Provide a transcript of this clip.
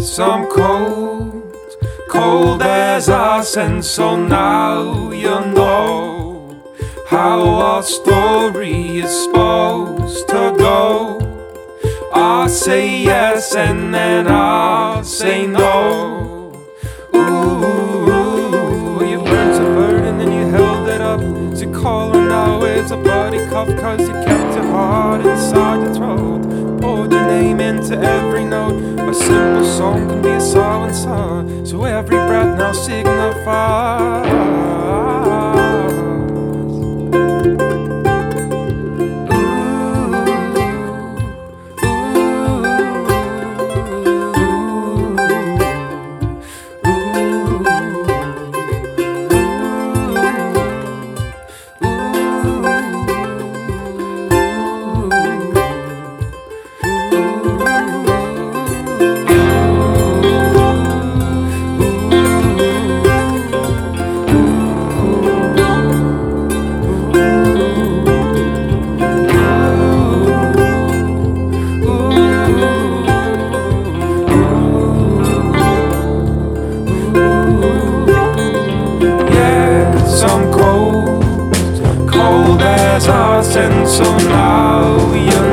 Yes, I'm cold, cold as ice, and so now you know how our story is supposed to go. I say yes and then I say no. Ooh, you burnt a bird and then you held it up to call, and now it's a buddy cuff, cause you kept your heart inside your throat. Poured your name into every note. A simple song can be a silencer, so every breath now signifies. I'm cold, cold as ice, and so now you